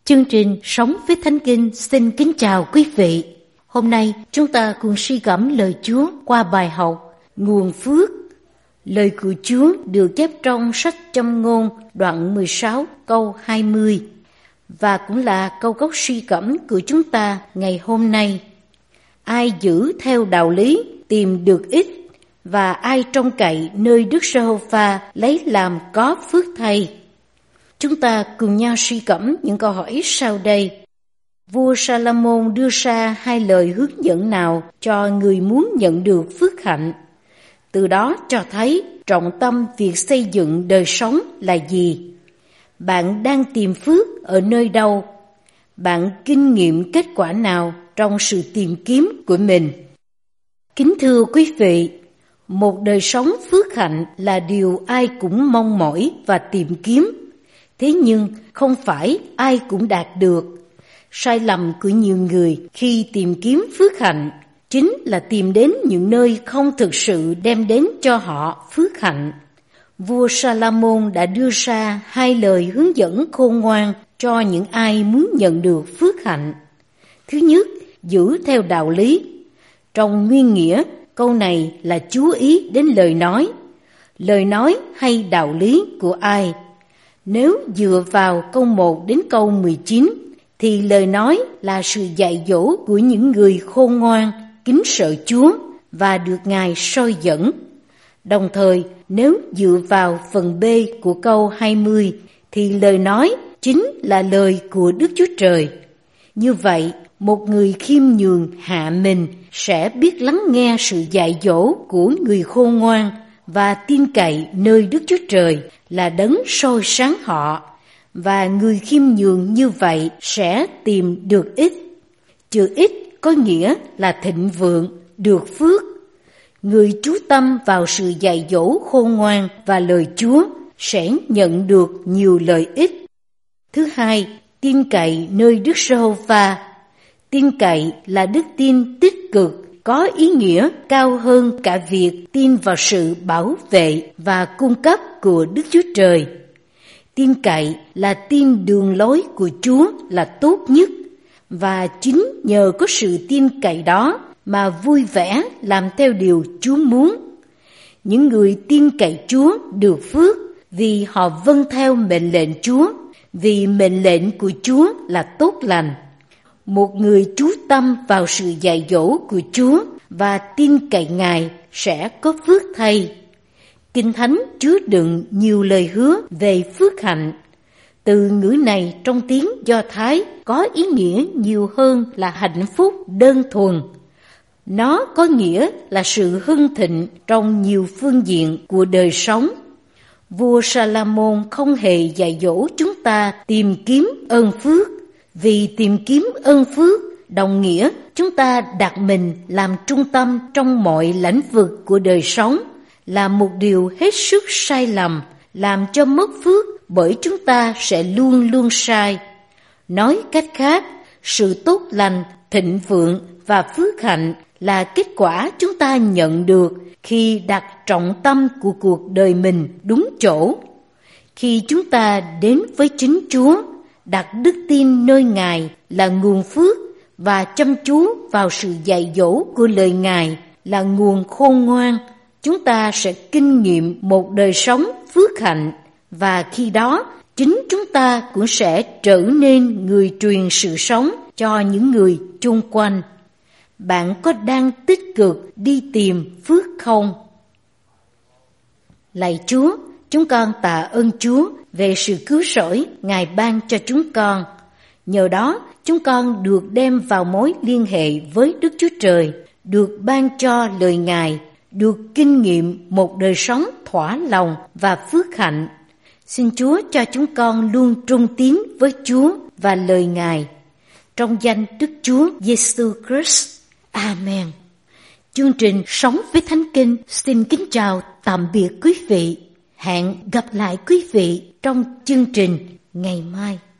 Chương trình Sống với Thánh Kinh xin kính chào quý vị. Hôm nay chúng ta cùng suy gẫm lời Chúa qua bài học Nguồn Phước. Lời của Chúa được chép trong sách Châm Ngôn đoạn 16 câu 20 và cũng là câu gốc suy gẫm của chúng ta ngày hôm nay. Ai giữ theo đạo lý tìm được ít, và ai trông cậy nơi Đức Giê-hô-va lấy làm có phước thay. Chúng ta cùng nhau suy gẫm những câu hỏi sau đây. Vua Sa-la-môn đưa ra hai lời hướng dẫn nào cho người muốn nhận được phước hạnh? Từ đó cho thấy trọng tâm việc xây dựng đời sống là gì? Bạn đang tìm phước ở nơi đâu? Bạn kinh nghiệm kết quả nào trong sự tìm kiếm của mình? Kính thưa quý vị, một đời sống phước hạnh là điều ai cũng mong mỏi và tìm kiếm. Thế nhưng không phải ai cũng đạt được. Sai lầm của nhiều người khi tìm kiếm phước hạnh chính là tìm đến những nơi không thực sự đem đến cho họ phước hạnh. Vua Sa-la-môn đã đưa ra hai lời hướng dẫn khôn ngoan cho những ai muốn nhận được phước hạnh. Thứ nhất, giữ theo đạo lý. Trong nguyên nghĩa, câu này là chú ý đến lời nói hay đạo lý của ai. Nếu dựa vào câu 1 đến câu 19, thì lời nói là sự dạy dỗ của những người khôn ngoan, kính sợ Chúa và được Ngài soi dẫn. Đồng thời, nếu dựa vào phần B của câu 20, thì lời nói chính là lời của Đức Chúa Trời. Như vậy, một người khiêm nhường hạ mình sẽ biết lắng nghe sự dạy dỗ của người khôn ngoan và tin cậy nơi Đức Chúa Trời là đấng soi sáng họ, và người khiêm nhường như vậy sẽ tìm được ít. Chữ ít có nghĩa là thịnh vượng, được phước. Người chú tâm vào sự dạy dỗ khôn ngoan và lời Chúa sẽ nhận được nhiều lợi ích. Thứ hai, tin cậy nơi Đức Giê-hô-va. Tin cậy là đức tin tích cực, có ý nghĩa cao hơn cả việc tin vào sự bảo vệ và cung cấp của Đức Chúa Trời. Tin cậy là tin đường lối của Chúa là tốt nhất, và chính nhờ có sự tin cậy đó mà vui vẻ làm theo điều Chúa muốn. Những người tin cậy Chúa được phước vì họ vâng theo mệnh lệnh Chúa, vì mệnh lệnh của Chúa là tốt lành. Một người chú tâm vào sự dạy dỗ của Chúa và tin cậy Ngài sẽ có phước thay. Kinh Thánh chứa đựng nhiều lời hứa về phước hạnh. Từ ngữ này trong tiếng Do Thái có ý nghĩa nhiều hơn là hạnh phúc đơn thuần. Nó có nghĩa là sự hưng thịnh trong nhiều phương diện của đời sống. Vua Sa-la-môn không hề dạy dỗ chúng ta tìm kiếm ơn phước, vì tìm kiếm ơn phước đồng nghĩa chúng ta đặt mình làm trung tâm trong mọi lĩnh vực của đời sống, là một điều hết sức sai lầm, làm cho mất phước bởi chúng ta sẽ luôn luôn sai. Nói cách khác, sự tốt lành, thịnh vượng và phước hạnh là kết quả chúng ta nhận được khi đặt trọng tâm của cuộc đời mình đúng chỗ. Khi chúng ta đến với chính Chúa, đặt đức tin nơi Ngài là nguồn phước và chăm chú vào sự dạy dỗ của lời Ngài là nguồn khôn ngoan, chúng ta sẽ kinh nghiệm một đời sống phước hạnh, và khi đó chính chúng ta cũng sẽ trở nên người truyền sự sống cho những người chung quanh. Bạn có đang tích cực đi tìm phước không? Lạy Chúa, chúng con tạ ơn Chúa về sự cứu rỗi Ngài ban cho chúng con. Nhờ đó, chúng con được đem vào mối liên hệ với Đức Chúa Trời, được ban cho lời Ngài, được kinh nghiệm một đời sống thỏa lòng và phước hạnh. Xin Chúa cho chúng con luôn trung tín với Chúa và lời Ngài. Trong danh Đức Chúa Giêsu Christ. Amen. Chương trình Sống với Thánh Kinh xin kính chào tạm biệt quý vị. Hẹn gặp lại quý vị trong chương trình ngày mai.